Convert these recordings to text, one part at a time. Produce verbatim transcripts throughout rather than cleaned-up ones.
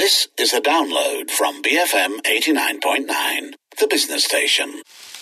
This is a download from B F M eighty-nine point nine, the business station.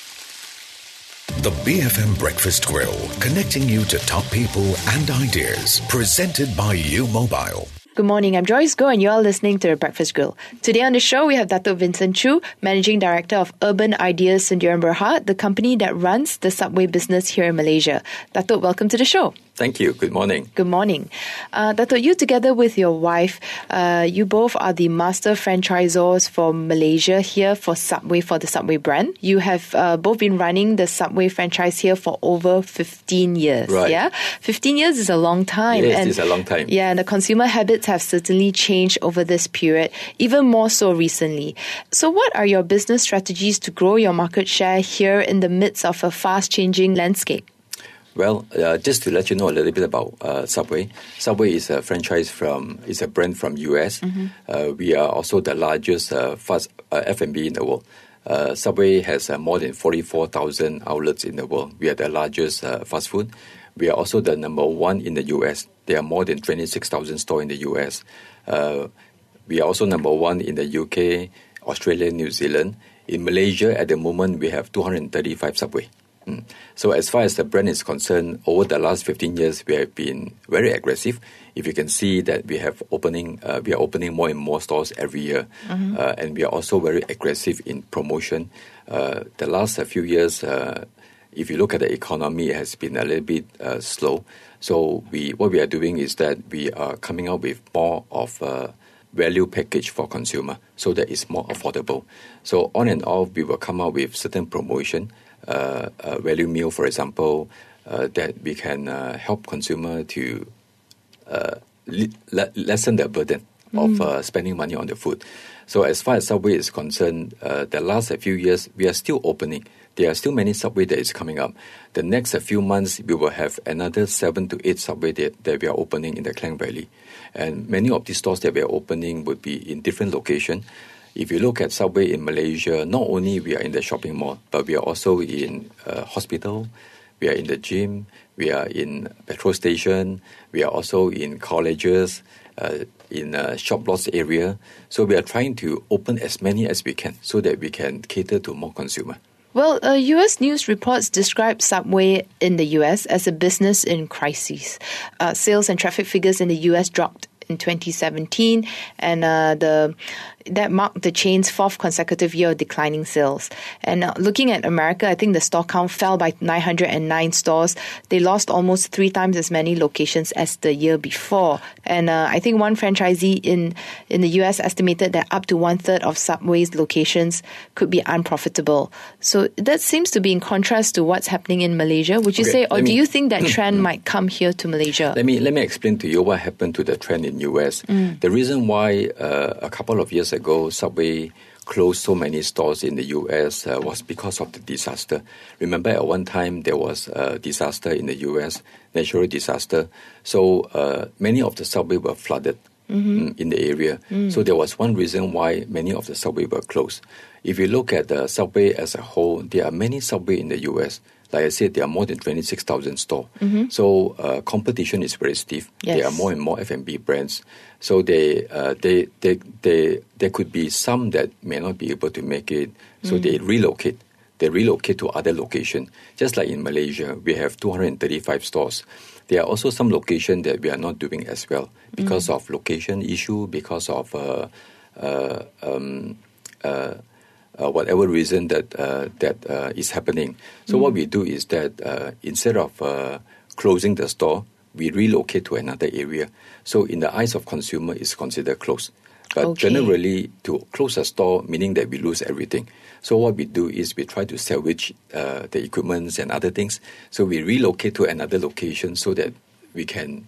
The B F M Breakfast Grill, connecting you to top people and ideas. Presented by U Mobile. Good morning, I'm Joyce Goh and you're listening to The Breakfast Grill. Today on the show, we have Dato' Vincent Chew, Managing Director of Urban Ideas Sdn Bhd, the company that runs the subway business here in Malaysia. Dato', welcome to the show. Thank you. Good morning. Good morning. Uh, Dato', you together with your wife, uh, you both are the master franchisors for Malaysia here for Subway, for the Subway brand. You have uh, both been running the Subway franchise here for over fifteen years. Right. Yeah, fifteen years is a long time. Yes, and it's a long time. Yeah, and the consumer habits have certainly changed over this period, even more so recently. So what are your business strategies to grow your market share here in the midst of a fast-changing landscape? Well, uh, just to let you know a little bit about uh, Subway. Subway is a franchise from, is a brand from U S. Mm-hmm. Uh, we are also the largest uh, fast uh, F and B in the world. Uh, Subway has uh, more than forty-four thousand outlets in the world. We are the largest uh, fast food. We are also the number one in the U S. There are more than twenty-six thousand stores in the U S. Uh, we are also number one in the U K, Australia, New Zealand. In Malaysia, at the moment, we have two hundred thirty-five Subway. Mm. So as far as the brand is concerned, over the last fifteen years, we have been very aggressive. If you can see that we have opening, uh, we are opening more and more stores every year. Mm-hmm. uh, and we are also very aggressive in promotion. Uh, the last uh, few years, uh, if you look at the economy, it has been a little bit uh, slow. So we, what we are doing is that we are coming out with more of a value package for consumer, so that it's more affordable. So on and off, we will come out with certain promotion. Uh, a value meal, for example, uh, that we can uh, help consumer to uh, le- lessen the burden mm. of uh, spending money on the food. So as far as Subway is concerned, uh, the last few years, we are still opening. There are still many Subway that is coming up. The next few months, we will have another seven to eight Subway that, that we are opening in the Klang Valley. And many of these stores that we are opening would be in different locations. If you look at Subway in Malaysia, not only we are in the shopping mall, but we are also in uh, hospital, we are in the gym, we are in petrol station, we are also in colleges, uh, in a shop lots area. So we are trying to open as many as we can so that we can cater to more consumer. Well, uh, U S news reports describe Subway in the U S as a business in crisis. Uh, sales and traffic figures in the U S dropped in twenty seventeen, and uh, the that marked the chain's fourth consecutive year of declining sales. And uh, looking at America, I think the store count fell by nine hundred nine stores. They lost almost three times as many locations as the year before. And uh, I think one franchisee in, in the U S estimated that up to one-third of Subway's locations could be unprofitable. So that seems to be in contrast to what's happening in Malaysia. Would you okay, say, or me, do you think that trend might come here to Malaysia? Let me, let me explain to you what happened to the trend in U S. Mm. The reason why uh, a couple of years ago, Subway closed so many stores in the U S uh, was because of the disaster. Remember, at one time, there was a disaster in the U S, natural disaster. So uh, many of the Subway were flooded mm-hmm. in the area. Mm. So there was one reason why many of the Subway were closed. If you look at the Subway as a whole, there are many Subway in the U S. Like I said, there are more than twenty-six thousand stores. Mm-hmm. So uh, competition is very stiff. Yes. There are more and more F and B brands. So they, uh, they, they, they, there could be some that may not be able to make it. So mm. they relocate. They relocate to other locations. Just like in Malaysia, we have two hundred thirty-five stores. There are also some locations that we are not doing as well because mm. of location issue, because of uh, uh, um, uh, Uh, whatever reason that uh, that uh, is happening. So mm. what we do is that uh, instead of uh, closing the store, we relocate to another area. So in the eyes of consumer, it's considered closed. But okay. generally, to close a store, meaning that we lose everything. So what we do is we try to salvage uh, the equipments and other things. So we relocate to another location so that we can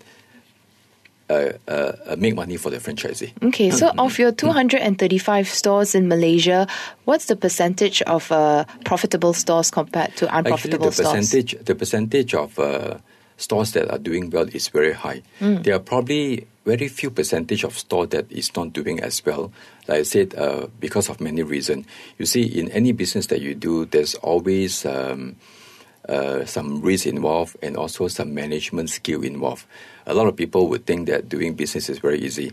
Uh, uh, make money for the franchisee. Okay, so of your two hundred thirty-five stores in Malaysia, what's the percentage of uh, profitable stores compared to unprofitable Actually, the stores? Percentage, the percentage of uh, stores that are doing well is very high. Mm. There are probably very few percentage of stores that is not doing as well. Like I said, uh, because of many reasons. You see, in any business that you do, there's always Um, Uh, some risk involved and also some management skill involved. A lot of people would think that doing business is very easy.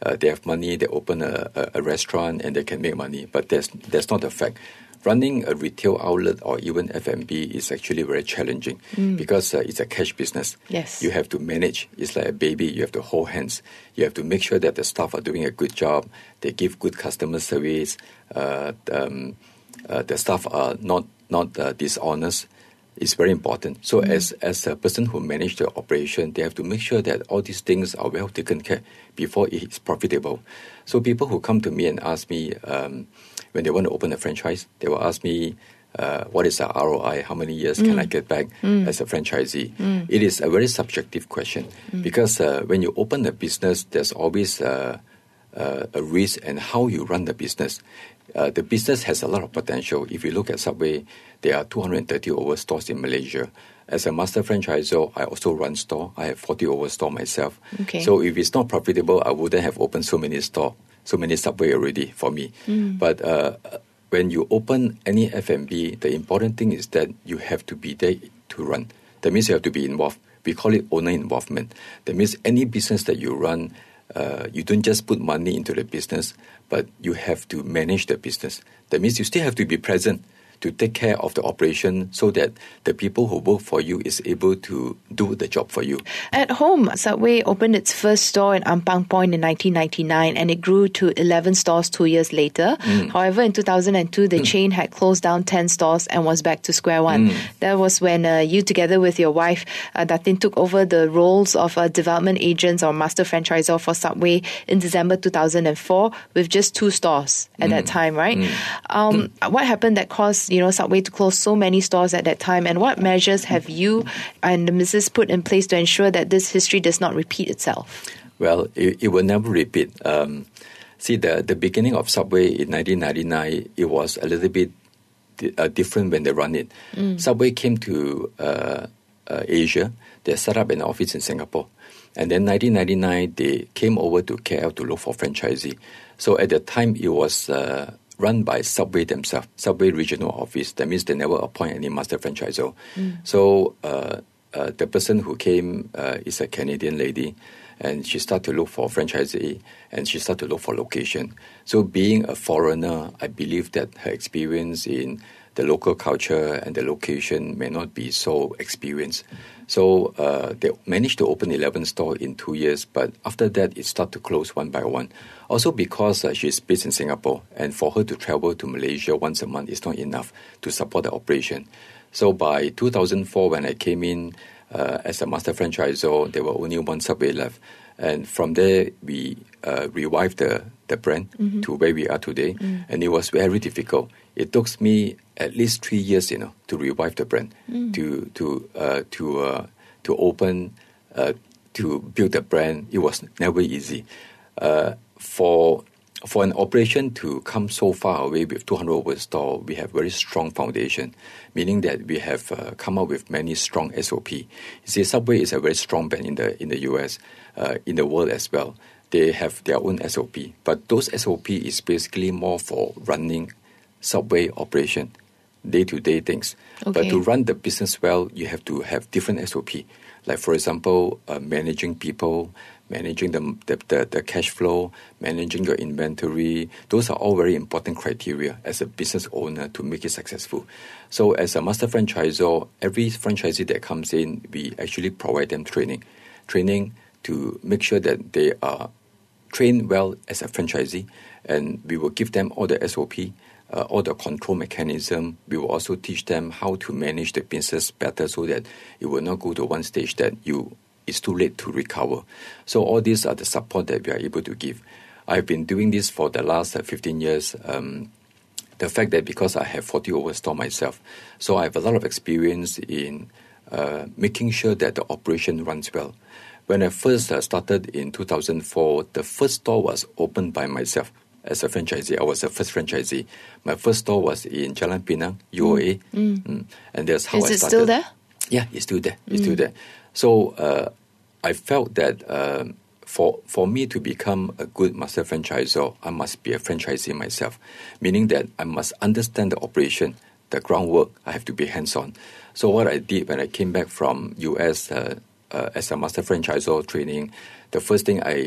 uh, they have money, they open a, a, a restaurant and they can make money. But that's, that's not the fact. Running a retail outlet or even F and B is actually very challenging mm. because uh, it's a cash business. Yes. You have to manage. It's like a baby. You have to hold hands. You have to make sure that the staff are doing a good job. They give good customer service. Uh, um, uh, the staff are not, not uh, dishonest. It's very important. So mm. as, as a person who manages the operation, they have to make sure that all these things are well taken care before it is profitable. So people who come to me and ask me, um, when they want to open a franchise, they will ask me, uh, what is the R O I? How many years mm. can I get back mm. as a franchisee? Mm. It is a very subjective question mm. because uh, when you open a business, there's always uh, uh, a risk and how you run the business. Uh, the business has a lot of potential. If you look at Subway, there are two hundred thirty over stores in Malaysia. As a master franchisor, I also run store. I have forty over store myself. Okay. So if it's not profitable, I wouldn't have opened so many stores. So many Subway already for me. Mm. But uh, when you open any F and B, the important thing is that you have to be there to run. That means you have to be involved. We call it owner involvement. That means any business that you run, uh, you don't just put money into the business, but you have to manage the business. That means you still have to be present to take care of the operation so that the people who work for you is able to do the job for you. At home, Subway opened its first store in Ampang Point in nineteen ninety-nine and it grew to eleven stores two years later. Mm. However, in two thousand two, the mm. chain had closed down ten stores and was back to square one. Mm. That was when uh, you, together with your wife, uh, Datin, took over the roles of uh, development agents or master franchisor for Subway in December two thousand four with just two stores at mm. that time, right? Mm. Um, mm. What happened that caused you know, Subway to close so many stores at that time, and what measures have you and the missus put in place to ensure that this history does not repeat itself? Well, it, it will never repeat. Um, see, the, the beginning of Subway in nineteen ninety-nine, it was a little bit di- uh, different when they run it. Mm. Subway came to uh, uh, Asia. They set up an office in Singapore. And then nineteen ninety-nine, they came over to K L to look for franchisee. So at the time, it was Uh, run by Subway themselves, Subway regional office. That means they never appoint any master franchisor. Mm. So uh, uh, the person who came uh, is a Canadian lady, and she started to look for franchisee, and she started to look for location. So being a foreigner, I believe that her experience in the local culture and the location may not be so experienced. So uh, they managed to open eleven stores in two years, but after that, it started to close one by one. Also because uh, she's based in Singapore, and for her to travel to Malaysia once a month is not enough to support the operation. So by two thousand four, when I came in uh, as a master franchisor, there were only one Subway left. And from there, we uh, revived the, the brand mm-hmm. to where we are today. Mm. And it was very difficult. It took me at least three years, you know, to revive the brand, mm. to to uh, to uh, to open, uh, to build the brand. It was never easy. Uh, for for an operation to come so far away with two hundred over stores, we have very strong foundation, meaning that we have uh, come up with many strong S O P. You see, Subway is a very strong brand in the in the U S, uh, in the world as well. They have their own S O P, but those S O P is basically more for running Subway operation, day-to-day things. Okay. But to run the business well, you have to have different S O P. Like, for example, uh, managing people, managing the, the, the, the cash flow, managing your inventory. Those are all very important criteria as a business owner to make it successful. So as a master franchisor, every franchisee that comes in, we actually provide them training. Training to make sure that they are trained well as a franchisee, and we will give them all the S O P, uh, all the control mechanism. We will also teach them how to manage the business better so that it will not go to one stage that you it's too late to recover. So all these are the support that we are able to give. I've been doing this for the last uh, fifteen years. Um, the fact that because I have forty over store myself, so I have a lot of experience in uh, making sure that the operation runs well. When I first uh, started in two thousand four, the first store was opened by myself as a franchisee. I was the first franchisee. My first store was in Jalan Pinang, U O A. Mm. Mm. And that's how Is I started. Is it still there? Yeah, it's still there. It's mm. still there. So uh, I felt that uh, for for me to become a good master franchisor, I must be a franchisee myself, meaning that I must understand the operation, the groundwork. I have to be hands-on. So what I did when I came back from U S uh, uh, as a master franchisor training, the first thing I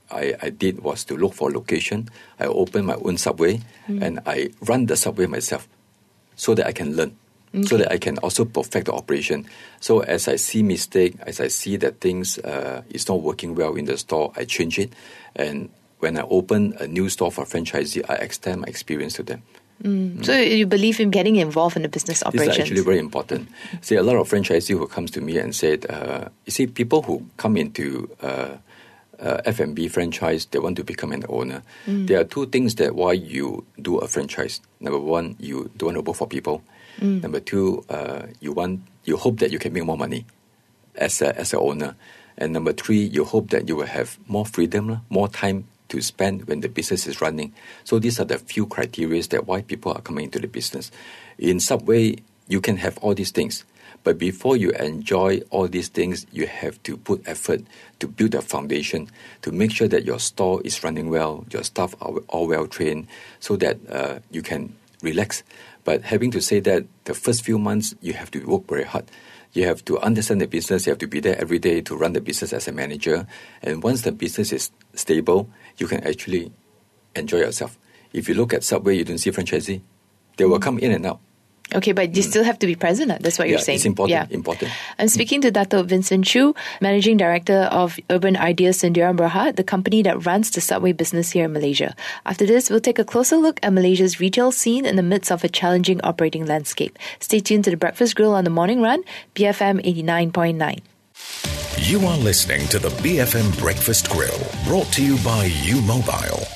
I, I did was to look for location. I opened my own Subway, mm. and I run the Subway myself so that I can learn, okay. so that I can also perfect the operation. So as I see mistake, as I see that things uh, is not working well in the store, I change it. And when I open a new store for franchisee, I extend my experience to them. Mm. Mm. So you believe in getting involved in the business operations? This is actually very important. See, a lot of franchisees who comes to me and said, uh, you see, people who come into uh, uh, F and B franchise, they want to become an owner. Mm. There are two things that why you do a franchise. Number one, you don't want to work for people. Mm. Number two, uh, you want you hope that you can make more money as a, as an owner. And number three, you hope that you will have more freedom, more time to spend when the business is running. So these are the few criteria that why people are coming into the business. In Subway, you can have all these things. But before you enjoy all these things, you have to put effort to build a foundation, to make sure that your store is running well, your staff are all well trained, so that uh, you can relax. But having to say that, the first few months, you have to work very hard. You have to understand the business. You have to be there every day to run the business as a manager. And once the business is stable, you can actually enjoy yourself. If you look at Subway, you don't see franchisee. They will come in and out. Okay, but you mm. still have to be present. That's what yeah, you're saying. It's important. Yeah. important. I'm speaking to Dato' Vincent Chew, Managing Director of Urban Ideas Sdn Bhd, the company that runs the Subway business here in Malaysia. After this, we'll take a closer look at Malaysia's retail scene in the midst of a challenging operating landscape. Stay tuned to The Breakfast Grill on the Morning Run, B F M eighty-nine point nine. You are listening to the B F M Breakfast Grill, brought to you by U Mobile.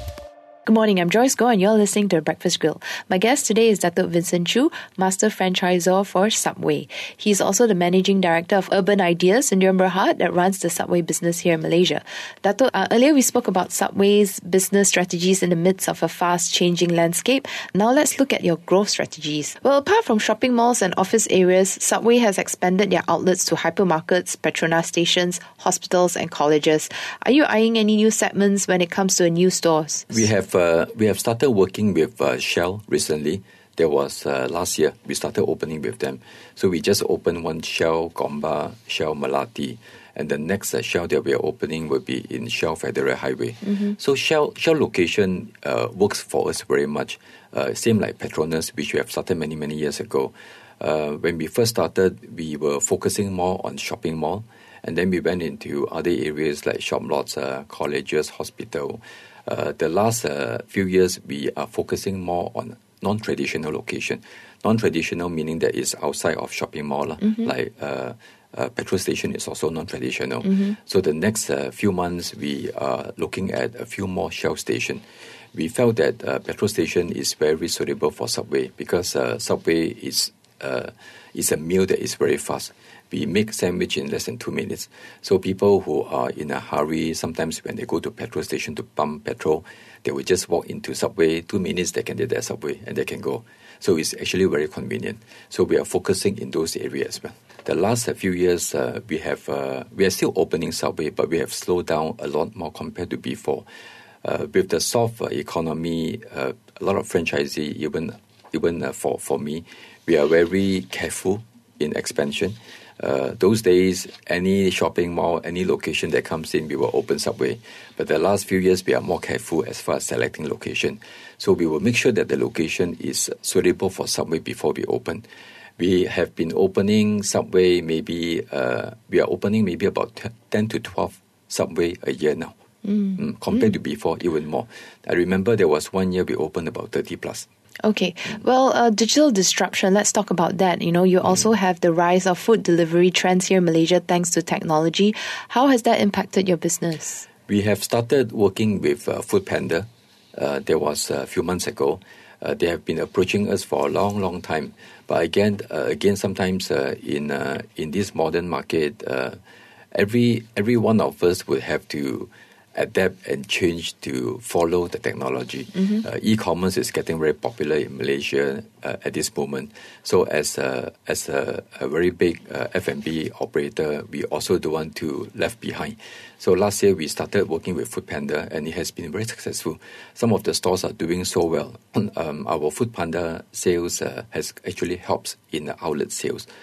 Good morning, I'm Joyce Goh and you're listening to The Breakfast Grill. My guest today is Dato' Vincent Chew, Master Franchisor for Subway. He's also the Managing Director of Urban Ideas Sdn Bhd that runs the Subway business here in Malaysia. Dato', uh, earlier we spoke about Subway's business strategies in the midst of a fast-changing landscape. Now let's look at your growth strategies. Well, apart from shopping malls and office areas, Subway has expanded their outlets to hypermarkets, Petronas stations, hospitals and colleges. Are you eyeing any new segments when it comes to new stores? We have Uh, we have started working with uh, Shell recently. There was uh, last year, we started opening with them. So we just opened one Shell Gombak, Shell Melati, and the next uh, Shell that we are opening will be in Shell Federal Highway. Mm-hmm. So Shell Shell location uh, works for us very much. Uh, same like Petronas, which we have started many, many years ago. Uh, when we first started, we were focusing more on shopping mall, and then we went into other areas like shop lots, uh, colleges, hospital. Uh, the last uh, few years, we are focusing more on non-traditional location. Non-traditional meaning that is outside of shopping mall, mm-hmm. like uh, uh, petrol station is also non-traditional. Mm-hmm. So the next uh, few months, we are looking at a few more Shell stations. We felt that uh, petrol station is very suitable for Subway because uh, Subway is uh, is a meal that is very fast. We make sandwich in less than two minutes. So people who are in a hurry, sometimes when they go to petrol station to pump petrol, they will just walk into Subway, two minutes they can get their Subway and they can go. So it's actually very convenient. So we are focusing in those areas as well. The last few years, uh, we have uh, we are still opening Subway, but we have slowed down a lot more compared to before. Uh, with the soft uh, economy, uh, a lot of franchisee, even even uh, for, for me, we are very careful in expansion. Uh, those days, any shopping mall, any location that comes in, we will open Subway. But the last few years, we are more careful as far as selecting location. So we will make sure that the location is suitable for Subway before we open. We have been opening Subway maybe, uh, we are opening maybe about ten to twelve Subway a year now. Mm. Mm, compared mm. to before, even more. I remember there was one year we opened about thirty plus. Okay. Well, uh, digital disruption, let's talk about that. You know, you also have the rise of food delivery trends here in Malaysia thanks to technology. How has that impacted your business? We have started working with uh, Foodpanda. Uh, there was a few months ago. Uh, they have been approaching us for a long, long time. But again, uh, again, sometimes uh, in uh, in this modern market, uh, every every one of us would have to adapt and change to follow the technology. Mm-hmm. Uh, e-commerce is getting very popular in Malaysia uh, at this moment. So as a, as a, a very big uh, F and B operator, we also don't want to left behind. So last year we started working with Foodpanda and it has been very successful. Some of the stores are doing so well. um, our Foodpanda sales uh, has actually helped in the outlet sales.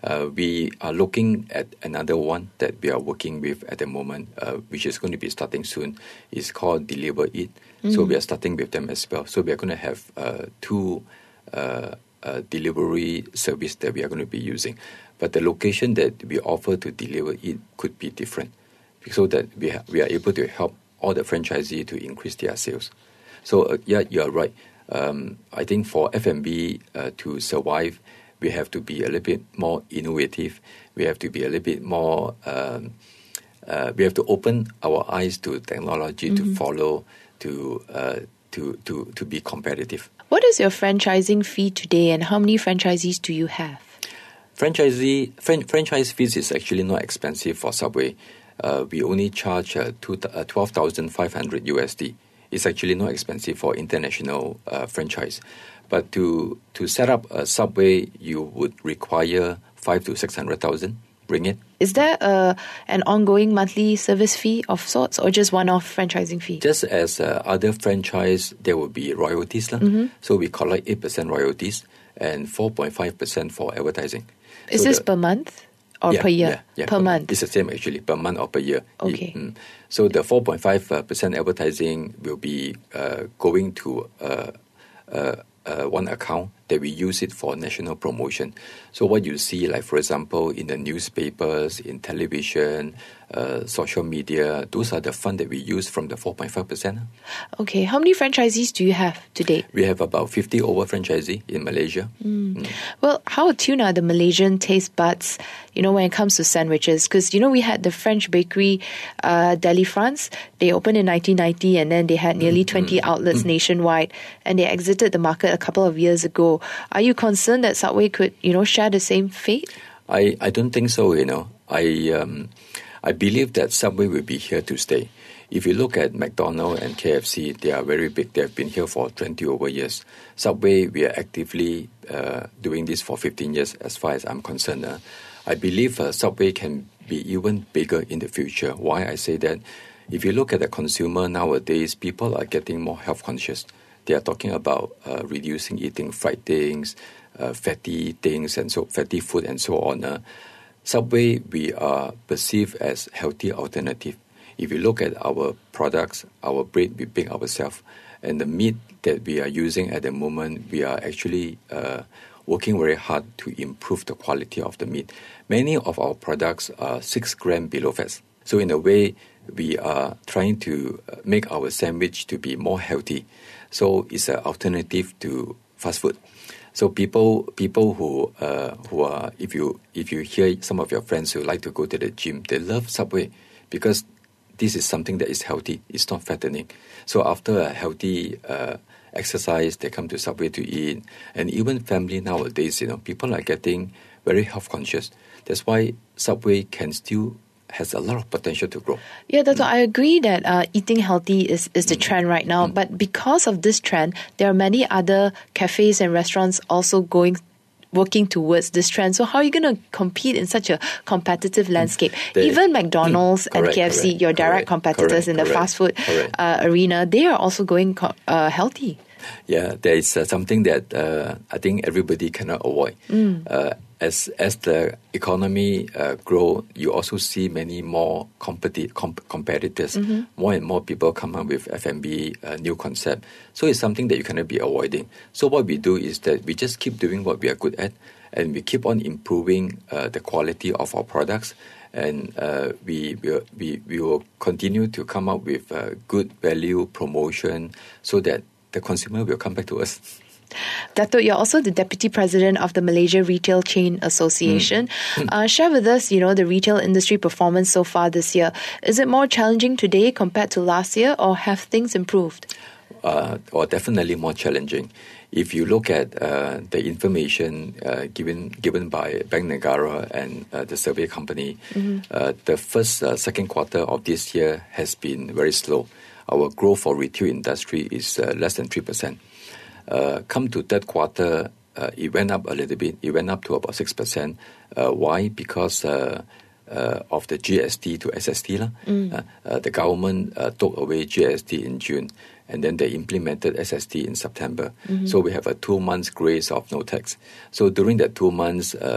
Uh, we are looking at another one that we are working with at the moment, uh, which is going to be starting soon. It's called Deliver It. Mm. So we are starting with them as well. So we are going to have uh, two uh, uh, delivery service that we are going to be using. But the location that we offer to deliver it could be different, so that we ha- we are able to help all the franchisees to increase their sales. So uh, yeah, you are right. Um, I think for F and B uh, to survive, we have to be a little bit more innovative. We have to be a little bit more, um, uh, we have to open our eyes to technology mm-hmm. to follow, to, uh, to, to, to be competitive. What is your franchising fee today, and how many franchisees do you have? Franchisee, fran- franchise fees is actually not expensive for Subway. Uh, we only charge uh, two, uh, twelve thousand five hundred U S D. It's actually not expensive for international uh, franchise. But to to set up a Subway, you would require five to six hundred thousand ringgit. Is there uh, an ongoing monthly service fee of sorts, or just one-off franchising fee? Just as uh, other franchise, there will be royalties, lah. Mm-hmm. So we collect eight percent royalties and four point five percent for advertising. Is so this the, per month or yeah, per year? Yeah, yeah, per, per month. It's the same actually, per month or per year. Okay. Mm. So the four point five percent advertising will be uh, going to uh, uh, uh, one account that we use it for national promotion. So what you see, like for example, in the newspapers, in television, uh, social media, those are the funds that we use from the four point five percent. Okay. How many franchisees do you have today? We have about fifty over franchisees in Malaysia. Mm. Mm. Well, how attuned are the Malaysian taste buds, you know, when it comes to sandwiches? Because, you know, we had the French bakery, uh, Deli France. They opened in nineteen ninety, and then they had nearly mm. twenty outlets mm. nationwide, and they exited the market a couple of years ago. Are you concerned that Subway could, you know, share the same fate? I, I don't think so, you know. I um, I believe that Subway will be here to stay. If you look at McDonald's and K F C, they are very big. They have been here for twenty over years. Subway, we are actively uh, doing this for fifteen years as far as I'm concerned. Uh, I believe uh, Subway can be even bigger in the future. Why I say that? If you look at the consumer nowadays, people are getting more health conscious. They are talking about uh, reducing eating fried things, uh, fatty things, and so fatty food and so on. Uh, Subway, we are perceived as healthy alternative. If you look at our products, our bread, we bake ourselves, and the meat that we are using at the moment, we are actually uh, working very hard to improve the quality of the meat. Many of our products are six grams below fat. So in a way, we are trying to make our sandwich to be more healthy. So it's an alternative to fast food. So people people who uh, who are if you if you hear some of your friends who like to go to the gym, they love Subway because this is something that is healthy. It's not fattening. So after a healthy uh, exercise, they come to Subway to eat. And even family nowadays, you know, people are getting very health conscious. That's why Subway can still has a lot of potential to grow. Yeah, that's mm. why I agree that uh, eating healthy is, is the mm. trend right now. Mm. But because of this trend, there are many other cafes and restaurants also going working towards this trend. So how are you going to compete in such a competitive landscape? They, Even McDonald's mm, correct, and K F C, correct, your direct correct, competitors correct, in the correct, fast food uh, arena, they are also going co- uh, healthy. Yeah, there is uh, something that uh, I think everybody cannot avoid. Mm. Uh, as as the economy uh, grow, you also see many more competi- comp- competitors. Mm-hmm. More and more people come up with F and B, uh, new concept. So it's something that you cannot be avoiding. So what we do is that we just keep doing what we are good at, and we keep on improving uh, the quality of our products. And uh, we, we we we will continue to come up with uh, good value promotion so that the consumer will come back to us. Dato', you're also the Deputy President of the Malaysia Retail Chain Association. Mm. Uh, share with us, you know, the retail industry performance so far this year. Is it more challenging today compared to last year, or have things improved? Uh, or definitely more challenging. If you look at uh, the information uh, given given by Bank Negara and uh, the survey company, mm-hmm. uh, the first, uh, second quarter of this year has been very slow. Our growth for retail industry is uh, less than three percent. Uh, come to third quarter, uh, it went up a little bit. It went up to about six percent. Uh, why? Because uh, uh, of the G S T to S S T. Mm. Uh, uh, the government uh, took away G S T in June, and then they implemented S S T in September. Mm-hmm. So we have a two months grace of no tax. So during that two months, uh,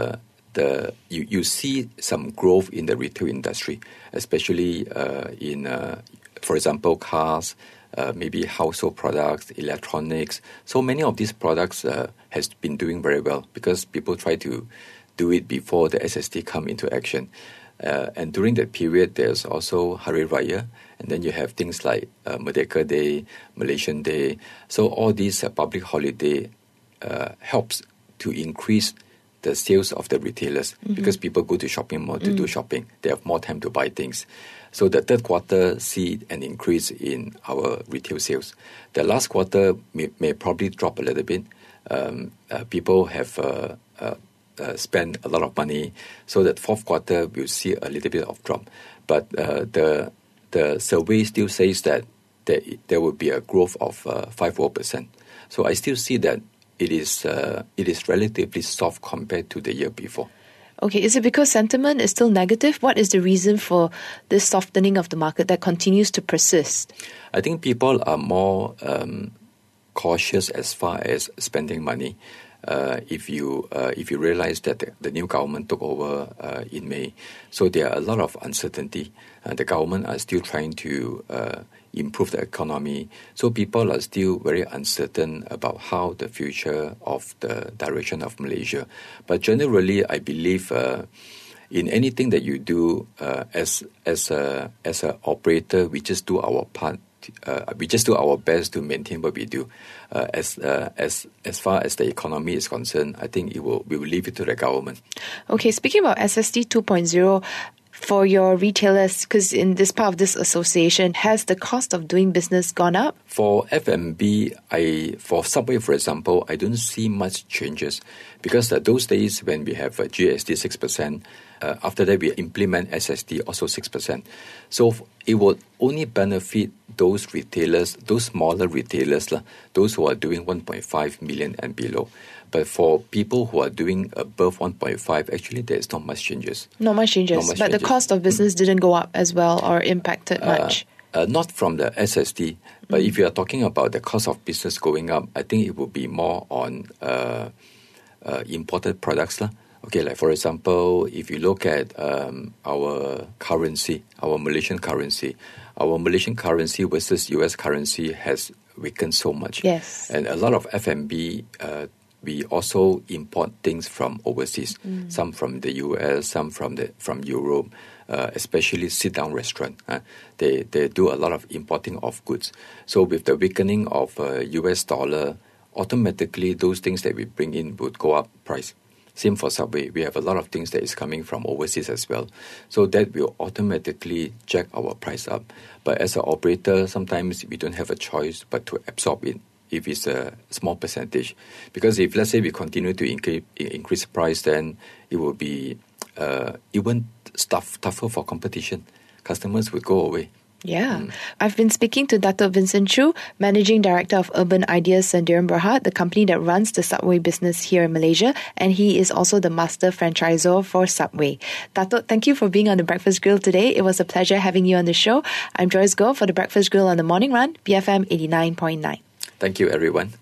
the you, you see some growth in the retail industry, especially uh, in, uh, for example, cars, uh, maybe household products, electronics. So many of these products uh, has been doing very well because people try to do it before the S S D come into action. Uh, and during that period, there's also Hari Raya, and then you have things like uh, Merdeka Day, Malaysian Day. So all these uh, public holiday uh, helps to increase the sales of the retailers mm-hmm. because people go to shopping mall to mm. do shopping. They have more time to buy things. So the third quarter see an increase in our retail sales. The last quarter may, may probably drop a little bit. Um, uh, people have uh, uh, uh, spent a lot of money. So that fourth quarter we'll see a little bit of drop. But uh, the the survey still says that there, there will be a growth of uh, five to four percent. So I still see that it is uh, it is relatively soft compared to the year before. Okay, is it because sentiment is still negative? What is the reason for this softening of the market that continues to persist? I think people are more um, cautious as far as spending money. Uh, if you uh, if you realize that the, the new government took over uh, in May, so there are a lot of uncertainty. Uh, the government are still trying to uh, improve the economy, so people are still very uncertain about how the future of the direction of Malaysia. But generally, I believe uh, in anything that you do uh, as as a as an operator, we just do our part. Uh, we just do our best to maintain what we do. Uh, as uh, as as far as the economy is concerned, I think it will we will leave it to the government. Okay, speaking about S S D two point oh, for your retailers, because in this part of this association, has the cost of doing business gone up? For F and B, I for Subway, for example, I don't see much changes because uh, those days when we have uh, G S T six percent, uh, after that we implement S S D also six percent. So it will only benefit those retailers, those smaller retailers, uh, those who are doing one point five million and below. But for people who are doing above one point five, actually there is not much changes. Not much changes, not much but changes. The cost of business mm. didn't go up as well or impacted much. Uh, uh, not from the S S D, but mm. if you are talking about the cost of business going up, I think it will be more on uh, uh, imported products. Lah. Okay, like for example, if you look at um, our currency, our Malaysian currency, our Malaysian currency versus U S currency has weakened so much. Yes. And a lot of F and B, uh, we also import things from overseas, mm. some from the U S, some from the from Europe, uh, especially sit-down restaurant. Uh, they, they do a lot of importing of goods. So with the weakening of uh, U S dollar, automatically those things that we bring in would go up price. Same for Subway. We have a lot of things that is coming from overseas as well. So that will automatically jack our price up. But as an operator, sometimes we don't have a choice but to absorb it if it's a small percentage. Because if, let's say, we continue to increase, increase price, then it will be uh, even tough, tougher for competition. Customers will go away. Yeah. Mm. I've been speaking to Dato' Vincent Chew, Managing Director of Urban Ideas Sdn Bhd, the company that runs the Subway business here in Malaysia, and he is also the master franchisor for Subway. Dato', thank you for being on The Breakfast Grill today. It was a pleasure having you on the show. I'm Joyce Goh for The Breakfast Grill on the Morning Run, B F M eighty-nine point nine. Thank you, everyone.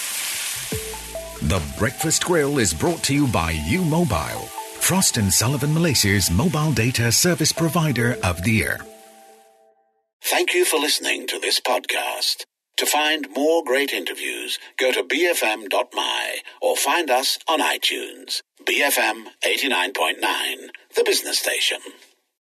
The Breakfast Grill is brought to you by U Mobile, Frost and Sullivan Malaysia's mobile data service provider of the year. Thank you for listening to this podcast. To find more great interviews, go to b f m dot m y or find us on iTunes. B F M eighty-nine point nine, the business station.